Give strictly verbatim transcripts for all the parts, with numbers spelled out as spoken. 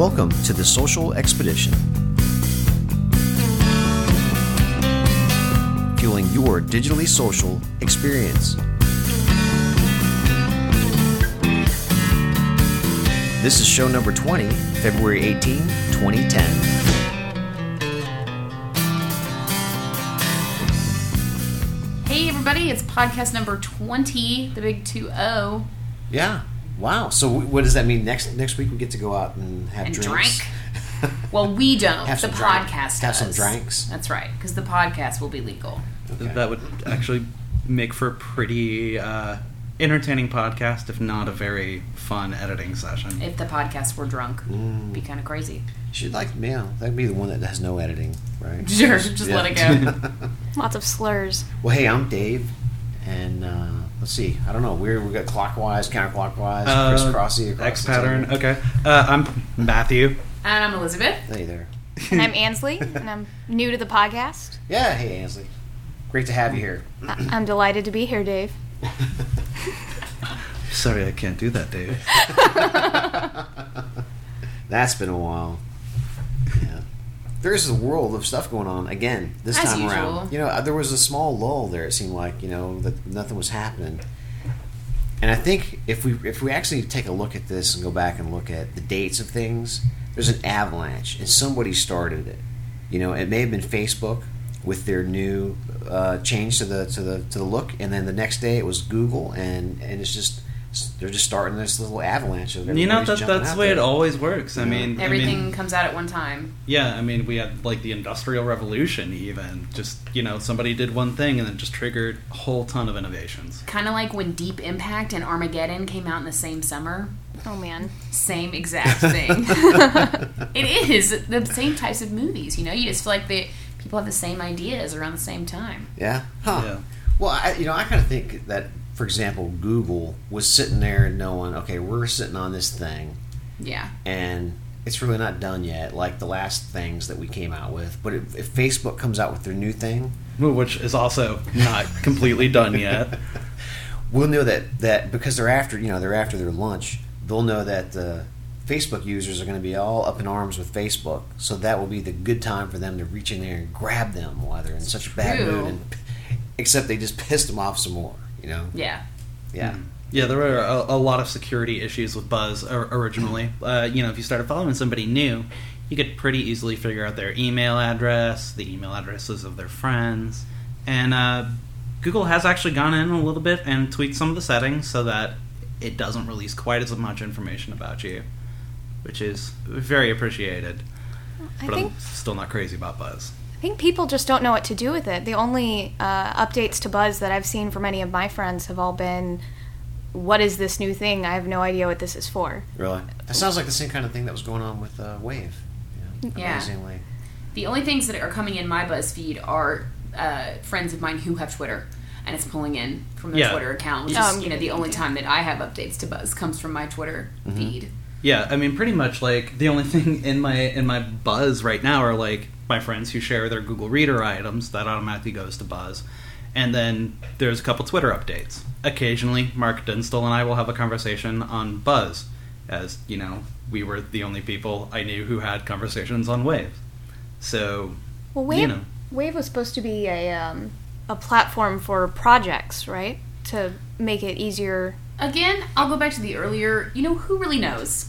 Welcome to the Social Expedition, fueling your digitally social experience. This is show number twenty, February eighteenth, twenty ten. Hey everybody, it's podcast number twenty, the big two oh. Yeah. Wow. So what does that mean? Next next week we get to go out and have And drinks? drink. Well, we don't. Have the some drink. podcast Have does. some drinks. That's right, because the podcast will be legal. Okay. That would actually make for a pretty uh, entertaining podcast, if not a very fun editing session. If the podcast were drunk, Mm. it'd be kind of crazy. Should like yeah, that'd be the one that has no editing, right? Sure, just Yeah. let it go. Lots of slurs. Well, hey, I'm Dave, and uh, let's see. I don't know. We're we got clockwise, counterclockwise, Uh, crisscrossy, across X the pattern. table. Okay. Uh, I'm Matthew. And I'm Elizabeth. Hey there. And I'm Ansley, and I'm new to the podcast. Yeah. Hey, Ansley. Great to have you here. I- I'm delighted to be here, Dave. Sorry, I can't do that, Dave. That's been a while. Yeah. There's a world of stuff going on again this As time usual. around. You know, there was a small lull there. It seemed like you know that nothing was happening. And I think if we if we actually take a look at this and go back and look at the dates of things, there's an avalanche, and somebody started it. You know, it may have been Facebook with their new uh, change to the to the to the look, and then the next day it was Google, and and it's just they're just starting this little avalanche of You know, everybody's that, jumping that's out the way there. it always works. I Yeah. mean, Everything I mean, comes out at one time. yeah, I mean, we had like the Industrial Revolution, even. Just, you know, somebody did one thing and then just triggered a whole ton of innovations. Kind of like when Deep Impact and Armageddon came out in the same summer. Oh, man. Same exact thing. It is the same types of movies, you know? You just feel like they people have the same ideas around the same time. Yeah. Huh. Yeah. Well, I, you know, I kind of think that, for example, Google was sitting there and knowing, okay, we're sitting on this thing, Yeah. and it's really not done yet, like the last things that we came out with. But if, if Facebook comes out with their new thing, Which is also not completely done yet. we'll know that, that because they're after, you know, they're after their lunch, they'll know that uh, Facebook users are going to be all up in arms with Facebook. So that will be the good time for them to reach in there and grab them while they're in such a bad True. mood. And, except they just pissed them off some more, you know? Yeah. Yeah. Yeah, there were a, a lot of security issues with Buzz or, originally. Uh, you know, if you started following somebody new, you could pretty easily figure out their email address, the email addresses of their friends. And uh, Google has actually gone in a little bit and tweaked some of the settings so that it doesn't release quite as much information about you, which is very appreciated. I But think I'm still not crazy about Buzz. I think people just don't know what to do with it. The only uh, updates to Buzz that I've seen from any of my friends have all been, what is this new thing? I have no idea what this is for. Really? That sounds like the same kind of thing that was going on with uh, Wave. You know, Yeah. Amazingly. The only things that are coming in my BuzzFeed are uh, friends of mine who have Twitter, and it's pulling in from their Yeah. Twitter account, which Oh, is I'm you know getting the only it. time that I have updates to Buzz comes from my Twitter Mm-hmm. feed. Yeah, I mean, pretty much like the only thing in my in my Buzz right now are like my friends who share their Google Reader items. That automatically goes to Buzz, and then there's a couple Twitter updates. Occasionally, Mark Dunstall and I will have a conversation on Buzz, as you know, we were the only people I knew who had conversations on Wave. So, Well, Wave, you know, Wave was supposed to be a, um, a platform for projects, right? To make it easier. Again, I'll go back to the earlier. You know, who really knows?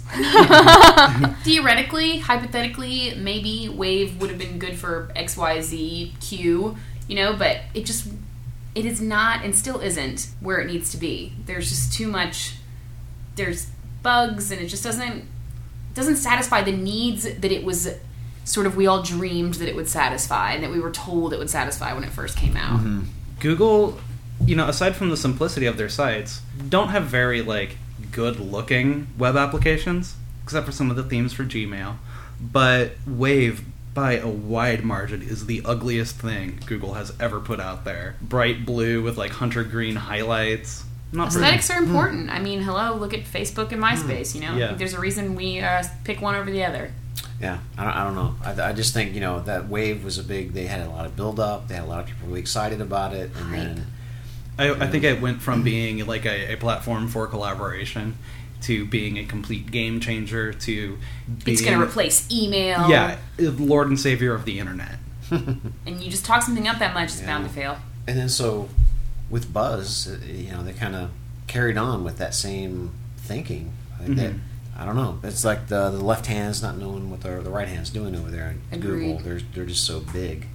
Theoretically, hypothetically, maybe Wave would have been good for X, Y, Z, Q. You know, but it just it is not and still isn't where it needs to be. There's just too much. There's bugs, and it just doesn't doesn't satisfy the needs that it was sort of we all dreamed that it would satisfy, and that we were told it would satisfy when it first came out. Google, you know, aside from the simplicity of their sites, don't have very, like, good-looking web applications, except for some of the themes for Gmail. But Wave, by a wide margin, is the ugliest thing Google has ever put out there. Bright blue with, like, hunter green highlights. Not pretty. Aesthetics are important. I mean, hello, look at Facebook and MySpace, you know? Yeah. There's a reason we uh, pick one over the other. Yeah, I don't, I don't know. I, I just think, you know, that Wave was a big, they had a lot of build-up. They had a lot of people really excited about it. And then, I, I think it went from being, like, a, a platform for collaboration to being a complete game changer to being... It's going to replace email. Yeah, Lord and Savior of the internet. And you just talk something up that much, it's Yeah. bound to fail. And then so with Buzz, uh, you know, they kind of carried on with that same thinking. I think that, Mhm. I don't know. It's like the the left hand's not knowing what the the right hand's doing over there at Agreed. Google. They're they're just so big.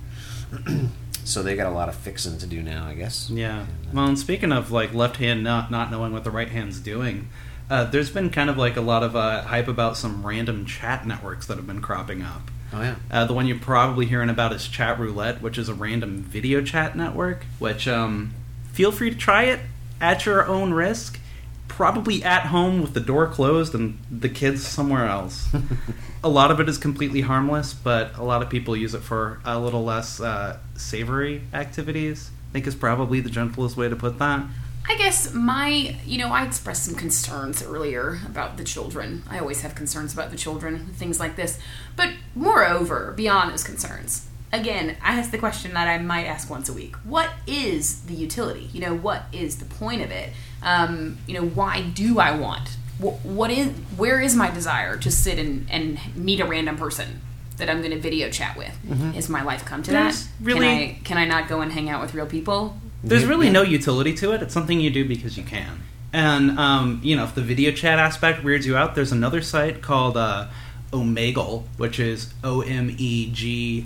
So they got a lot of fixing to do now, I guess. Yeah. And, uh, Well, and speaking of like left hand not not knowing what the right hand's doing, uh, there's been kind of like a lot of uh, hype about some random chat networks that have been cropping up. oh yeah. Uh, the one you're probably hearing about is Chat Roulette, which is a random video chat network. Which um, feel free to try it at your own risk. Probably at home with the door closed and the kids somewhere else. A lot of it is completely harmless, but a lot of people use it for a little less uh, savory activities. I think is probably the gentlest way to put that. I guess my, you know, I expressed some concerns earlier about the children. I always have concerns about the children, things like this. But moreover, beyond those concerns, again, I ask the question that I might ask once a week. What is the utility? You know, what is the point of it? Um, you know, why do I want? Wh- What is, where is my desire to sit and, and meet a random person that I'm going to video chat with? Is my life come to There's that? really- Can I, can I not go and hang out with real people? There's really Yeah. no utility to it. It's something you do because you can. And, um, you know, if the video chat aspect weirds you out, there's another site called uh, Omegle, which is O M E G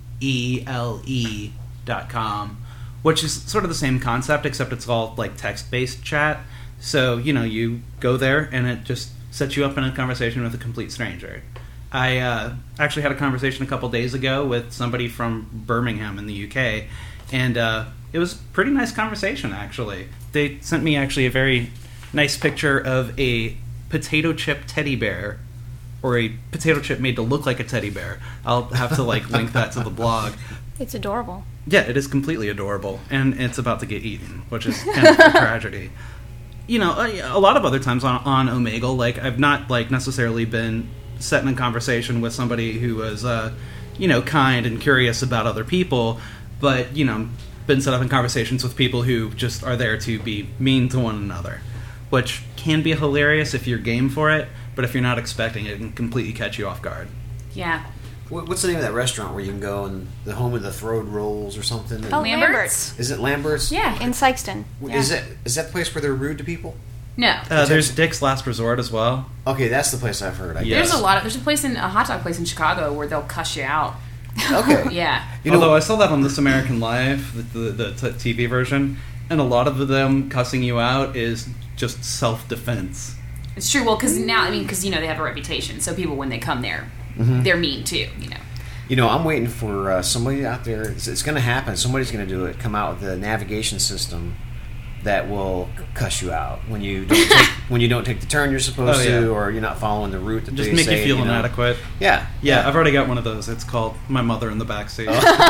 E L E dot com, which is sort of the same concept, except it's all, like, text-based chat. So, you know, you go there, and it just sets you up in a conversation with a complete stranger. I uh, actually had a conversation a couple days ago with somebody from Birmingham in the U K, and uh, it was a pretty nice conversation, actually. They sent me actually a very nice picture of a potato chip teddy bear, or a potato chip made to look like a teddy bear. I'll have to like link that to the blog. It's adorable. Yeah, it is completely adorable, and it's about to get eaten, which is kind of a tragedy. You know, a, a lot of other times on, on Omegle, like, I've not, like, necessarily been set in a conversation with somebody who was, uh, you know, kind and curious about other people, but, you know, been set up in conversations with people who just are there to be mean to one another, which can be hilarious if you're game for it, but if you're not expecting it, it can completely catch you off guard. Yeah. What- What's the name of that restaurant where you can go and the home of the throwed rolls or something? And- Oh, Lambert's? Lambert's. Is it Lambert's? Yeah. In Sykeston. Is Yeah. it is that the place where they're rude to people? No. Uh, there's Dick's Last Resort as well. Okay, that's the place I've heard. I Yeah. There's guess. a lot of, there's a place in, a hot dog place in Chicago where they'll cuss you out. Okay. Yeah. You know, Although I saw that on This American Life, the, the, the t- T V version, and a lot of them cussing you out is just self-defense. It's true. Well, because now, I mean, because, you know, they have a reputation. So people, when they come there, Mm-hmm. they're mean too, you know. You know, I'm waiting for uh, somebody out there. It's, it's going to happen. Somebody's going to do it. Come out with a navigation system that will cuss you out when you don't take, when you don't take the turn you're supposed Oh, yeah. to, or you're not following the route that Just they make say, you feel know. inadequate. Yeah, Yeah, I've already got one of those. It's called My Mother in the Backseat.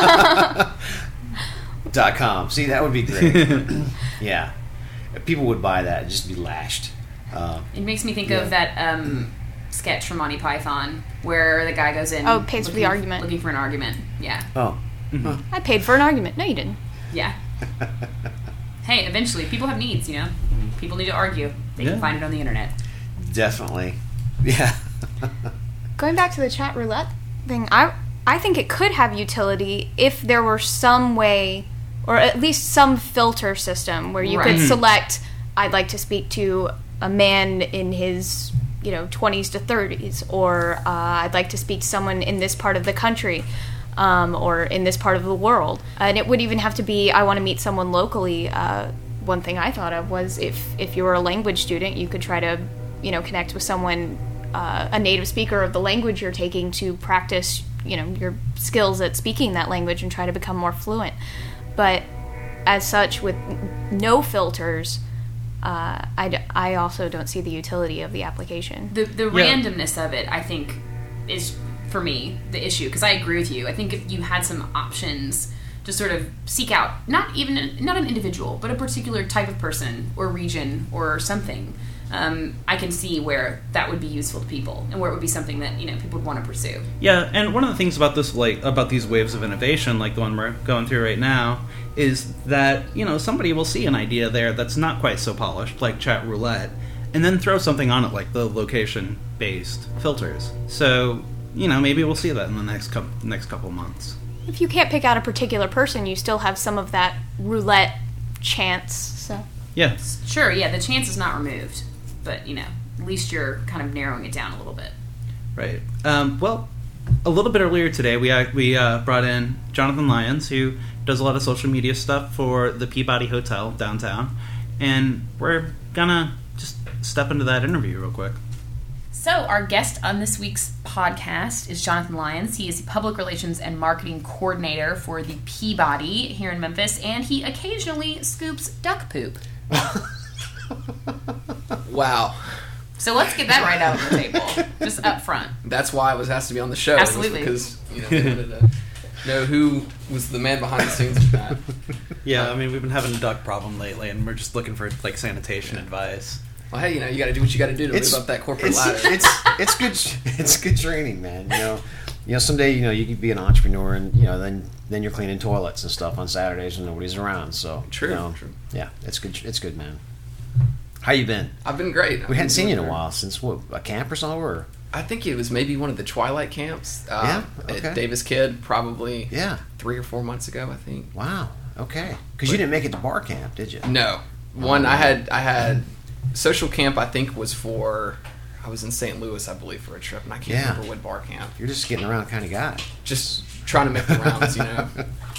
Dot com. See, that would be great. Yeah, people would buy that and just be lashed. Uh, It makes me think Yeah. of that um, sketch from Monty Python where the guy goes in. Oh, pays for the looking- argument. Looking for an argument. Yeah. oh, I paid for an argument. No, you didn't. Yeah. Hey, eventually, people have needs, you know? People need to argue. They Yeah. can find it on the internet. definitely. Yeah. Going back to the chat roulette thing, I I think it could have utility if there were some way, or at least some filter system where you Right. could select, I'd like to speak to a man in his, you know, twenties to thirties, or uh, I'd like to speak to someone in this part of the country, um, or in this part of the world. And it would even have to be, I want to meet someone locally. Uh, one thing I thought of was if, if you were a language student, you could try to, you know, connect with someone, uh, a native speaker of the language you're taking, to practice, you know, your skills at speaking that language and try to become more fluent. But as such, with no filters, uh, I, d- I also don't see the utility of the application. The, the Yeah. randomness of it, I think, is, for me, the issue. Because I agree with you. I think if you had some options to sort of seek out, not even, not an individual, but a particular type of person or region or something, um, I can see where that would be useful to people and where it would be something that, you know, people would want to pursue. Yeah, and one of the things about this, like about these waves of innovation, like the one we're going through right now, is that, you know, somebody will see an idea there that's not quite so polished, like chat roulette, and then throw something on it like the location-based filters. So, you know, maybe we'll see that in the next couple, next couple months. If you can't pick out a particular person, you still have some of that roulette chance. So Yeah. Sure, yeah, the chance is not removed, but, you know, at least you're kind of narrowing it down a little bit. Right. Um, well, a little bit earlier today, we uh, we uh, brought in Jonathan Lyons, who does a lot of social media stuff for the Peabody Hotel downtown, and we're gonna just step into that interview real quick. So, our guest on this week's podcast is Jonathan Lyons. He is the Public Relations and Marketing Coordinator for the Peabody here in Memphis, and he occasionally scoops duck poop. Wow. So let's get that right out on the table, just up front. That's why I was asked to be on the show. Absolutely. Because, you know, they wanted to know who was the man behind the scenes of that. Yeah, I mean, we've been having a duck problem lately, and we're just looking for, like, sanitation advice. Well, hey, you know, you got to do what you got to do to move up that corporate it's, ladder. It's it's good it's good training, man. You know, you know, someday you know you could be an entrepreneur, and you know then then you're cleaning toilets and stuff on Saturdays when nobody's around. So True, you know, true. Yeah, it's good. It's good, man. How you been? I've been great. I've We hadn't been seen you in a doing while since what a camp or something. Or I think it was maybe one of the Twilight camps. Uh, Yeah? Okay. At Davis Kidd, probably yeah, three or four months ago, I think. wow, okay. Because you didn't make it to bar camp, did you? No, one I had I had social camp. I think was for I was in Saint Louis, I believe, for a trip, and I can't Yeah. remember what bar camp. You're just getting around kind of guy. Just trying to make the rounds, you know.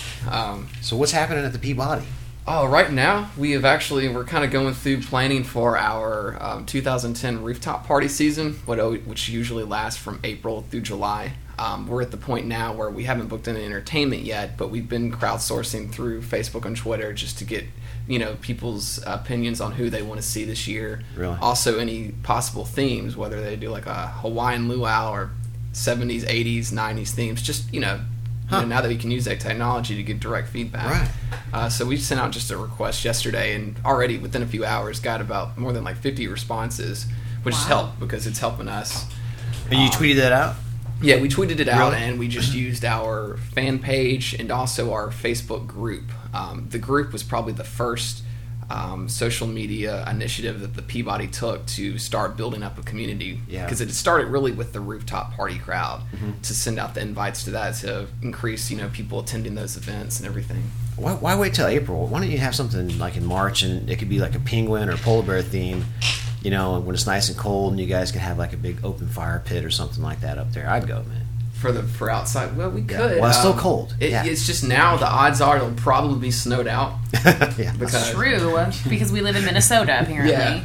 Um, So what's happening at the Peabody? Oh, right now we have actually we're kind of going through planning for our um, two thousand ten rooftop party season, what which usually lasts from April through July. Um, we're at the point now where we haven't booked any entertainment yet, but we've been crowdsourcing through Facebook and Twitter just to get you know people's opinions on who they want to see this year. Really? Also, any possible themes, whether they do like a Hawaiian luau or seventies, eighties, nineties themes. Just you know. Huh. You know, now that we can use that technology to get direct feedback. Right. Uh, so we sent out just a request yesterday, and already within a few hours got about more than like fifty responses, which has Wow. helped because it's helping us. And you Um, tweeted that out? Yeah, we tweeted it out, Really? and we just used our fan page and also our Facebook group. Um, the group was probably the first um, social media initiative that the Peabody took to start building up a community. Yeah. Because it started really with the rooftop party crowd Mm-hmm. to send out the invites to that to increase, you know, people attending those events and everything. Why, why wait till April? Why don't you have something like in March, and it could be like a penguin or polar bear theme, you know, when it's nice and cold, and you guys could have like a big open fire pit or something like that up there. I'd go, man. For the for outside, well, we Yeah. could. Well, it's still Um, cold. It, Yeah. It's just now the odds are it'll probably be snowed out. yeah. Because, True, because we live in Minnesota, apparently. Yeah.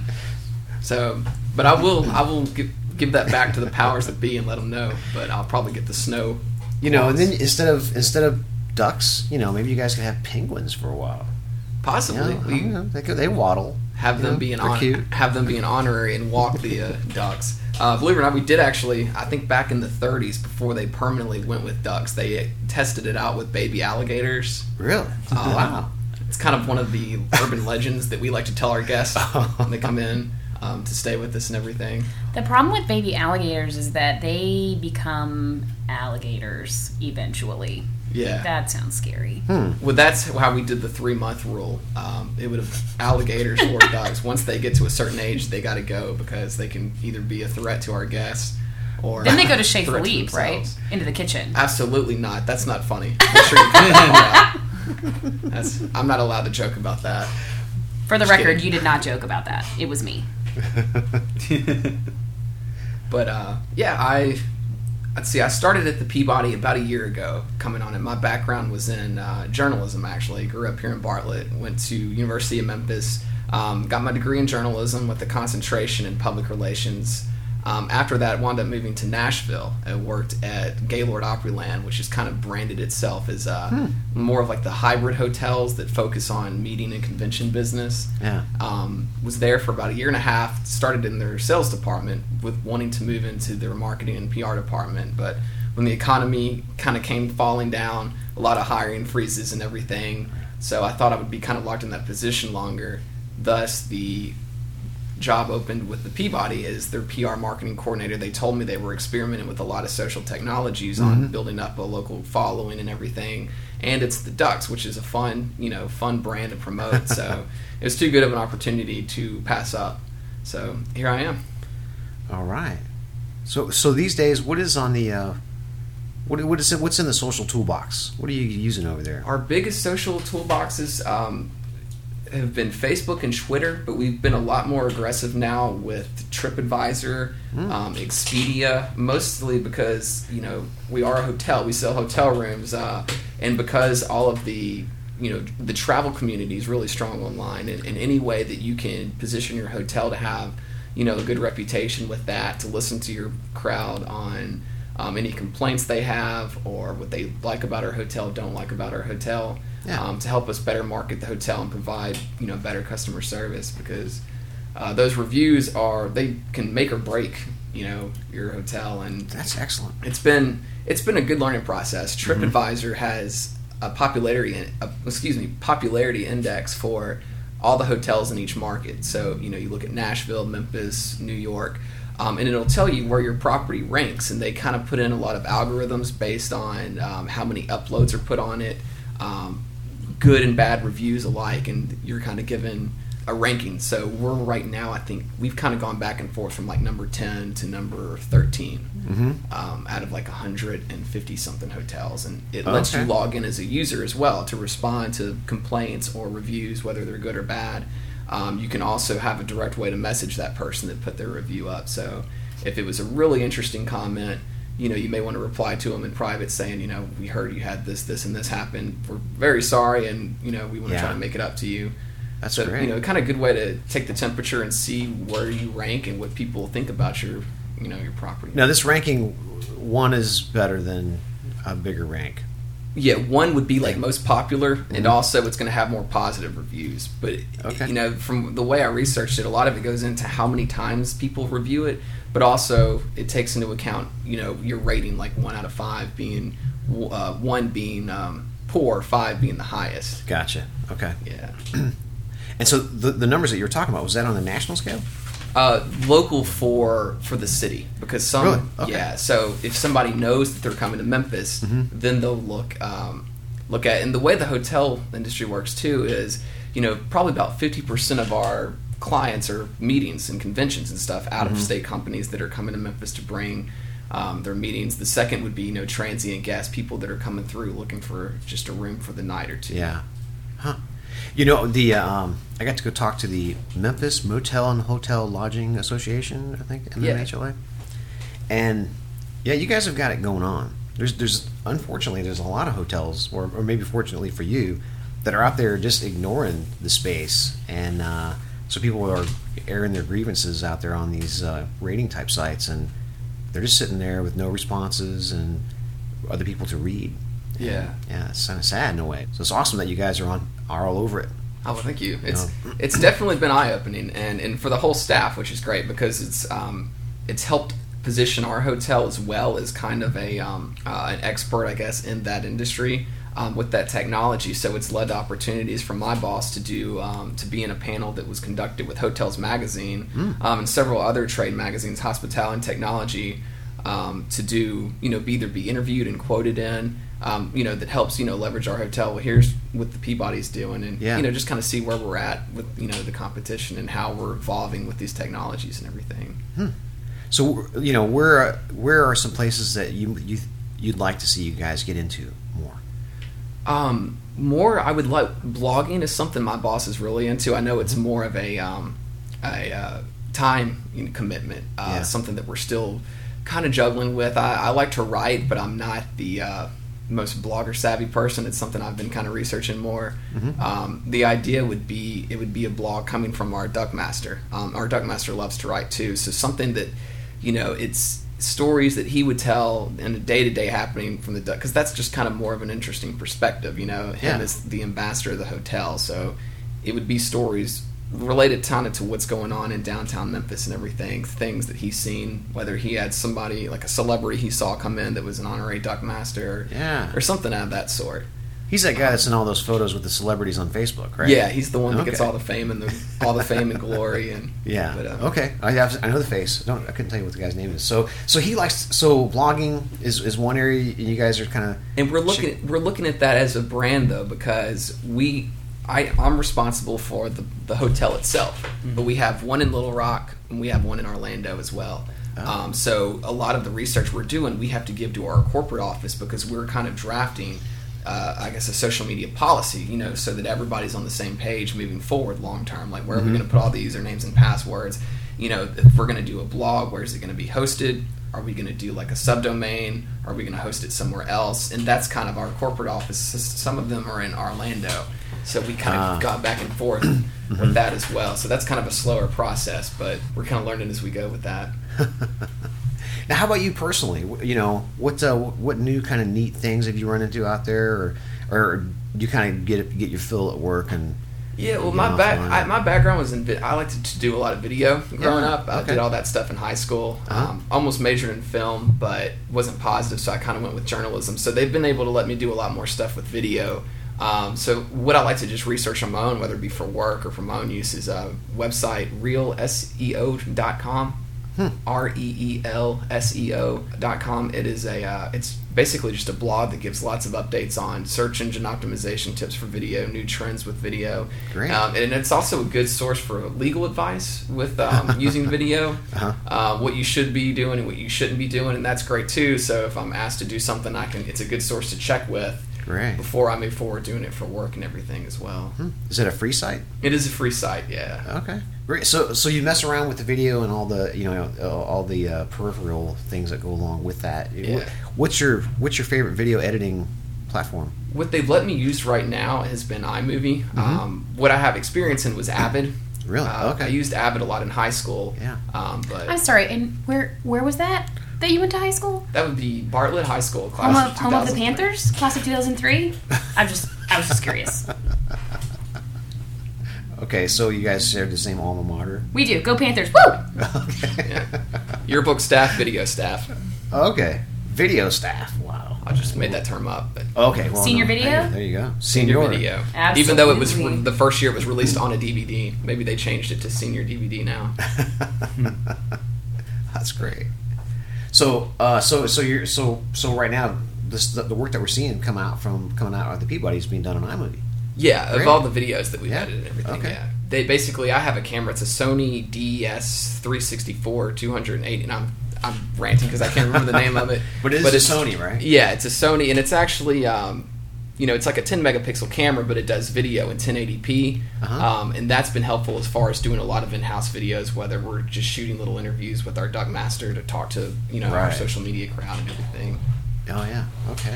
So, but I will I will give, give that back to the powers that be and let them know. But I'll probably get the snow. You know, and claws. then instead of instead of ducks, you know, maybe you guys could have penguins for a while. possibly You know, we you know, they could, they waddle. have you them know, be an they're hon- cute. have them be an honorary and walk the uh, ducks. Uh, believe it or not, we did actually. I think back in the thirties, before they permanently went with ducks, they tested it out with baby alligators. Really? Um, wow. It's kind of one of the urban legends that we like to tell our guests when they come in um, to stay with us and everything. The problem with baby alligators is that they become alligators eventually. Yeah. That sounds scary. Hmm. Well, that's how we did the three month rule. Um, it would have alligators or dogs. Once they get to a certain age, they got to go because they can either be a threat to our guests or Then they go to Chez threat Philippe, right? themselves. Into the kitchen. Absolutely not. That's not funny. I'm sure you can that. That's, I'm not allowed to joke about that. For the Just record, kidding. you did not joke about that. It was me. But uh, yeah, I let's see. I started at the Peabody about a year ago, coming on it. My background was in uh, journalism. Actually, grew up here in Bartlett. Went to University of Memphis. Um, got my degree in journalism with a concentration in public relations. Um, after that, wound up moving to Nashville and worked at Gaylord Opryland, which has kind of branded itself as uh, Hmm. more of like the hybrid hotels that focus on meeting and convention business. Yeah. Um, was there for about a year and a half. Started in their sales department with wanting to move into their marketing and P R department. But when the economy kind of came falling down, a lot of hiring freezes and everything. So I thought I would be kind of locked in that position longer. Thus, the job opened with the Peabody as their P R marketing coordinator. They told me they were experimenting with a lot of social technologies on building up a local following and everything. And it's the Ducks, which is a fun, you know, fun brand to promote. So it was too good of an opportunity to pass up. So here I am. All right. So so these days, what is on the uh, what what is it, what's in the social toolbox? What are you using over there? Our biggest social toolboxes um, have been Facebook and Twitter, but we've been a lot more aggressive now with TripAdvisor, mm. um, Expedia, mostly because, you know, we are a hotel. We sell hotel rooms, uh, and because all of the, you know, the travel community is really strong online, and in any way that you can position your hotel to have, you know, a good reputation with that, to listen to your crowd on um, any complaints they have or what they like about our hotel, don't like about our hotel. Yeah. Um, to help us better market the hotel and provide, you know, better customer service, because uh, those reviews are, they can make or break, you know, your hotel. And that's excellent. It's been it's been a good learning process. TripAdvisor mm-hmm. has a popularity a, excuse me popularity index for all the hotels in each market. So, you know, you look at Nashville, Memphis, New York, um, and it'll tell you where your property ranks. And they kind of put in a lot of algorithms based on um, how many uploads are put on it. Um, good and bad reviews alike, and you're kind of given a ranking. So we're right now, I think we've kind of gone back and forth from like number ten to number thirteen mm-hmm. um, out of like one hundred fifty something hotels, and it oh, lets okay. you log in as a user as well to respond to complaints or reviews, whether they're good or bad. Um, you can also have a direct way to message that person that put their review up. So if it was a really interesting comment, you know, you may want to reply to them in private saying, you know, we heard you had this, this, and this happen. We're very sorry, and, you know, we want to yeah. try to make it up to you. That's so, great. You know, kind of good way to take the temperature and see where you rank and what people think about your, you know, your property. Now, this ranking, one is better than a bigger rank. Yeah, one would be like most popular, mm-hmm. and also it's going to have more positive reviews. But, okay. you know, from the way I researched it, a lot of it goes into how many times people review it, but also it takes into account, you know, your rating, like one out of five being, uh, one being um, poor, five being the highest. Gotcha. Okay. Yeah. And so the the numbers that you were talking about, was that on the national scale? Uh, local for for the city, because some really? Okay. Yeah. So if somebody knows that they're coming to Memphis, mm-hmm. then they'll look um, look at. And the way the hotel industry works too is, you know, probably about fifty percent of our clients are meetings and conventions and stuff out mm-hmm. of state companies that are coming to Memphis to bring um, their meetings. The second would be, you know, transient guests, people that are coming through looking for just a room for the night or two. Yeah. Huh. You know, the um, I got to go talk to the Memphis Motel and Hotel Lodging Association, I think, M M H L A. Yeah. And yeah, you guys have got it going on. There's, there's unfortunately, there's a lot of hotels, or, or maybe fortunately for you, that are out there just ignoring the space, and uh, so people are airing their grievances out there on these uh, rating type sites, and they're just sitting there with no responses and other people to read. And, yeah, yeah, it's kind of sad in a way. So it's awesome that you guys are on are all over it. Oh, well, thank you. It's you know? It's definitely been eye opening, and, and for the whole staff, which is great, because it's um, it's helped position our hotel as well as kind of a um, uh, an expert, I guess, in that industry um, with that technology. So it's led to opportunities for my boss to do um, to be in a panel that was conducted with Hotels Magazine mm. um, and several other trade magazines, Hospitality and Technology, um, to do, you know, be either be interviewed and quoted in. Um, you know, that helps, you know, leverage our hotel. Well, here's what the Peabody's doing, and, yeah. you know, just kind of see where we're at with, you know, the competition and how we're evolving with these technologies and everything. Hmm. So, you know, where where are some places that you, you, you'd like to see you guys get into more? Um, more, I would like, blogging is something my boss is really into. I know it's more of a, um, a uh, time you know, commitment, uh, yeah. something that we're still kind of juggling with. I, I like to write, but I'm not the... Uh, most blogger savvy person. It's something I've been kind of researching more. Mm-hmm. Um, the idea would be it would be a blog coming from our duck master. Um, our duck master loves to write too, so something that, you know, it's stories that he would tell in a day to day happening from the duck, because that's just kind of more of an interesting perspective. You know, him yeah. as the ambassador of the hotel, so it would be stories related kind of to what's going on in downtown Memphis and everything, things that he's seen, whether he had somebody like a celebrity he saw come in that was an honorary duck master, yeah, or something of that sort. He's that guy that's in all those photos with the celebrities on Facebook, right? Yeah, he's the one that okay. gets all the fame and the all the fame and glory, and yeah. But, uh, okay, I have, I know the face. I don't I couldn't tell you what the guy's name is. So so he likes so blogging is, is one area, and you guys are kind of and we're looking we're looking at that as a brand though, because we I, I'm responsible for the, the hotel itself, mm-hmm. but we have one in Little Rock and we have one in Orlando as well. Oh. Um, so a lot of the research we're doing, we have to give to our corporate office because we're kind of drafting, uh, I guess, a social media policy, you know, so that everybody's on the same page moving forward long term. Like, where mm-hmm. are we going to put all the usernames and passwords? You know, if we're going to do a blog, where is it going to be hosted? Are we going to do like a subdomain? Are we going to host it somewhere else? And that's kind of our corporate office. Some of them are in Orlando. So we kind of uh, got back and forth mm-hmm. with that as well. So that's kind of a slower process, but we're kind of learning as we go with that. Now, how about you personally? You know, what uh, what new kind of neat things have you run into out there, or or do you kind of get get your fill at work and? Yeah, well, my back I, my background was in. I liked to do a lot of video growing yeah, up. I okay. did all that stuff in high school. Uh-huh. Um, almost majored in film, but wasn't positive, so I kind of went with journalism. So they've been able to let me do a lot more stuff with video. Um, so what I like to just research on my own, whether it be for work or for my own use, is a website, real S E O dot com. Hmm. R E E L S E O dot com. It is a, uh, it's basically just a blog that gives lots of updates on search engine optimization tips for video, new trends with video. Great. Um, and it's also a good source for legal advice with um, using video, uh-huh. uh, what you should be doing and what you shouldn't be doing, and that's great too. So if I'm asked to do something, I can. It's a good source to check with. Great. Before I move forward doing it for work and everything as well. Hmm. Is it a free site? It is a free site, yeah. Okay. Great. So so you mess around with the video and all the you know all the uh, peripheral things that go along with that. Yeah. What's your what's your favorite video editing platform? What they've let me use right now has been iMovie. Mm-hmm. Um, what I have experience in was Avid. Really? Uh, okay. I used Avid a lot in high school. Yeah. Um, but I'm sorry. And where where was that? That you went to high school? That would be Bartlett High School, class home of, of home of the Panthers, class of two thousand three. I'm just, I was just curious. Okay, so you guys share the same alma mater? We do. Go Panthers! Woo! Okay. Yeah. Yearbook staff, video staff. Okay, video staff. Wow, I just made that term up. But okay, well, senior no, video. There you go. Senior, senior video. Absolutely. Even though it was re- the first year, it was released on a D V D. Maybe they changed it to senior D V D now. That's great. So, uh, so, so you're so, so right now, this the, the work that we're seeing come out from coming out of the Peabody is being done on iMovie. Yeah, Great. Of all the videos that we've yeah. edited and everything. Okay. Yeah, they basically I have a camera. It's a Sony D S three sixty-four two oh eight, and I'm I'm ranting because I can't remember the name of it. But, it but it's it's a Sony, right? Yeah, it's a Sony, and it's actually. Um, You know, it's like a ten megapixel camera, but it does video in ten eighty p, uh-huh. um, and that's been helpful as far as doing a lot of in-house videos. Whether we're just shooting little interviews with our Duck Master to talk to, you know, right. our social media crowd and everything. Oh yeah, okay.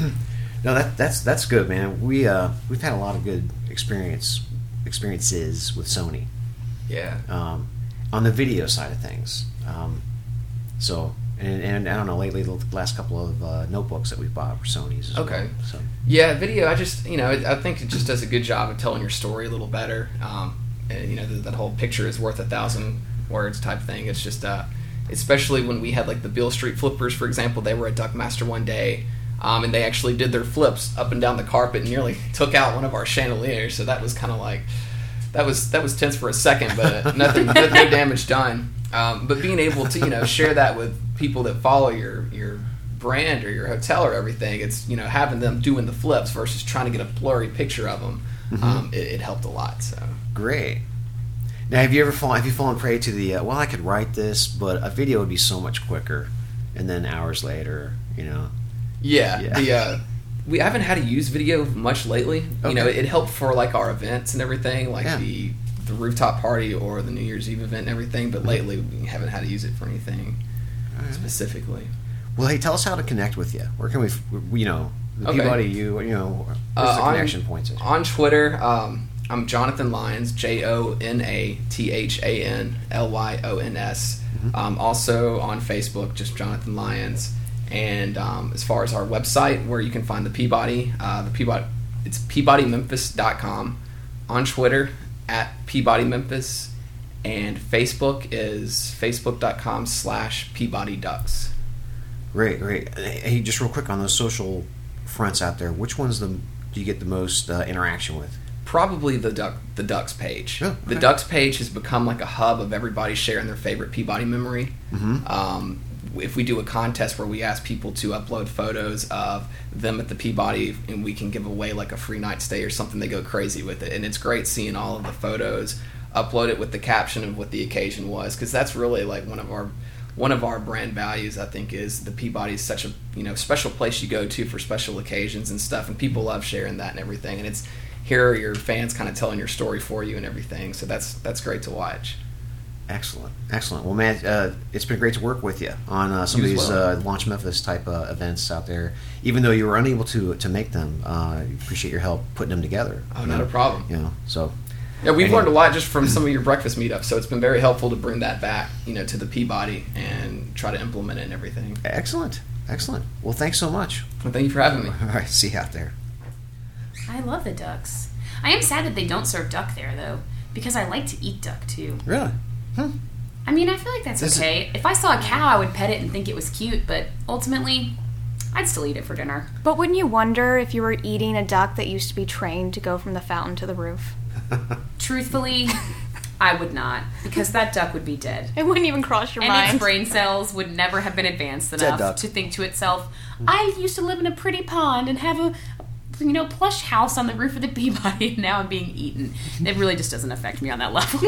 No, that that's that's good, man. We uh, we've had a lot of good experience experiences with Sony. Yeah. Um, on the video side of things, um, so. And, and I don't know, lately the last couple of uh, notebooks that we've bought were Sony's as okay. well. So. Yeah, video, I just, you know, I think it just does a good job of telling your story a little better. Um, and, you know, that, that whole picture is worth a thousand words type thing. It's just, uh, especially when we had like the Beale Street Flippers, for example, they were at Duck Master one day, um, and they actually did their flips up and down the carpet and nearly took out one of our chandeliers. So that was kind of like, that was that was tense for a second, but nothing, no, no damage done. Um, but being able to, you know, share that with people that follow your your brand or your hotel or everything, it's, you know, having them doing the flips versus trying to get a blurry picture of them. Mm-hmm. Um, it, it helped a lot. So great. Now, have you ever fallen? Have you fallen prey to the? Uh, well, I could write this, but a video would be so much quicker, and then hours later, you know. Yeah. yeah. The uh, we haven't had to use video much lately. Okay. You know, it, it helped for like our events and everything, like yeah. the. the rooftop party or the New Year's Eve event and everything, but lately we haven't had to use it for anything right. specifically. Well, hey, tell us how to connect with you. Where can we, you know, the okay. Peabody, you, you know, where's uh, the on, connection points? On Twitter, um, I'm Jonathan Lyons, J O N A T H A N L Y O N S. Mm-hmm. Um, also on Facebook, just Jonathan Lyons. And um, as far as our website, where you can find the Peabody, uh, the Peabody, it's peabody memphis dot com. On Twitter, at Peabody Memphis, and Facebook is facebook.com slash Peabody Ducks. Great, great. Hey, just real quick on those social fronts out there, which ones the, do you get the most uh, interaction with? Probably the duck, the Ducks page. Oh, okay. The Ducks page has become like a hub of everybody sharing their favorite Peabody memory. Mm-hmm. Um, if we do a contest where we ask people to upload photos of them at the Peabody, and we can give away like a free night stay or something, they go crazy with it. And it's great seeing all of the photos, upload it with the caption of what the occasion was, because that's really like one of our one of our brand values, I think, is the Peabody is such a, you know, special place you go to for special occasions and stuff, and people love sharing that and everything. And it's here are your fans kind of telling your story for you and everything. So that's that's great to watch. Excellent, excellent. Well, man, uh, it's been great to work with you on uh, some You of as these well. uh, Launch Memphis type uh, events out there. Even though you were unable to to make them, uh, appreciate your help putting them together. Oh, you not know? a problem. You know, so Yeah, we've Anyway. learned a lot just from some of your breakfast meetups, so it's been very helpful to bring that back, you know, to the Peabody and try to implement it and everything. excellent, excellent. Well, thanks so much. Well, thank you for having me. All right, see you out there. I love the ducks. I am sad that they don't serve duck there, though, because I like to eat duck, too. Really? Hmm. I mean, I feel like that's This is- okay. If I saw a cow, I would pet it and think it was cute, but ultimately, I'd still eat it for dinner. But wouldn't you wonder if you were eating a duck that used to be trained to go from the fountain to the roof? Truthfully, I would not, because that duck would be dead. It wouldn't even cross your And mind. its brain cells would never have been advanced Dead enough duck. to think to itself, I used to live in a pretty pond and have a, you know, plush house on the roof of the Peabody, and now I'm being eaten. It really just doesn't affect me on that level.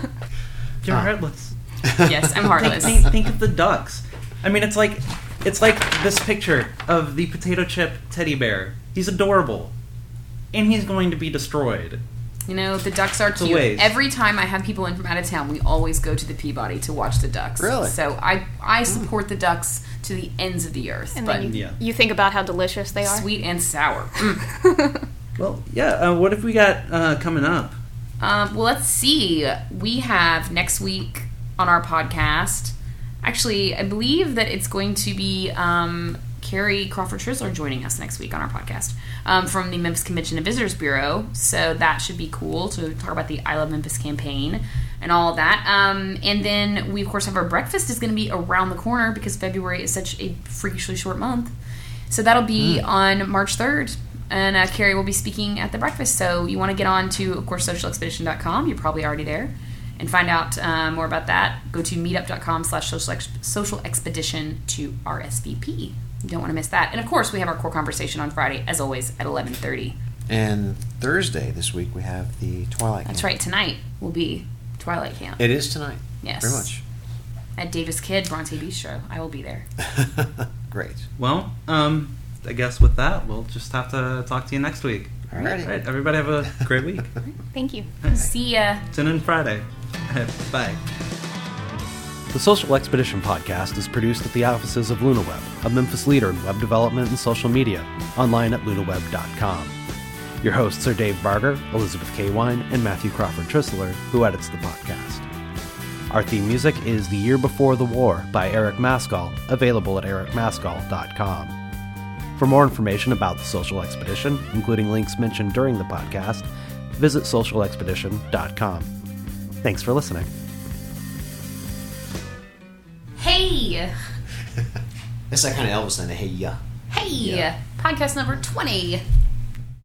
You're Ah. heartless. Yes, I'm Think, heartless. think, think of the ducks. I mean, it's like it's like this picture of the potato chip teddy bear. He's adorable, and he's going to be destroyed. You know, the ducks are a cute. waste. Every time I have people in from out of town, we always go to the Peabody to watch the ducks. Really? So I I support the ducks to the ends of the earth. and but then you, Yeah. you think about how delicious they are. sweet and sour. Mm. Well, yeah. Uh, what have we got uh, coming up? Um, well, let's see. We have next week on our podcast. Actually, I believe that it's going to be um, Carrie Crawford Trisler joining us next week on our podcast um, from the Memphis Convention and Visitors Bureau. So that should be cool to talk about the I Love Memphis campaign and all of that. Um, and then we, of course, have our breakfast is going to be around the corner because February is such a freakishly short month. So that'll be Mm. on March third. And uh, Carrie will be speaking at the breakfast. So you want to get on to, of course, social expedition dot com. You're probably already there. And find out uh, more about that. Go to meetup.com slash social ex- social expedition to R S V P. You don't want to miss that. And, of course, we have our core conversation on Friday, as always, at eleven thirty. And Thursday this week we have the Twilight That's Camp. right. Tonight will be Twilight Camp. It is tonight. Yes. Very much. At Davis Kidd, Bronte Bistro. I will be there. Great. Well, um, I guess with that, we'll just have to talk to you next week. Alrighty. All right, everybody have a great week. Thank you. See ya. Tune in Friday. Bye. The Social Expedition podcast is produced at the offices of LunaWeb, a Memphis leader in web development and social media, online at lunaweb dot com. Your hosts are Dave Barger, Elizabeth K. Wine, and Matthew Crawford Trisler, who edits the podcast. Our theme music is The Year Before the War by Eric Maskell, available at eric maskell dot com. For more information about the Social Expedition, including links mentioned during the podcast, visit social expedition dot com. Thanks for listening. Hey. That's that kind of Elvis thing. Hey, yeah. Hey. Yeah. Podcast number twenty.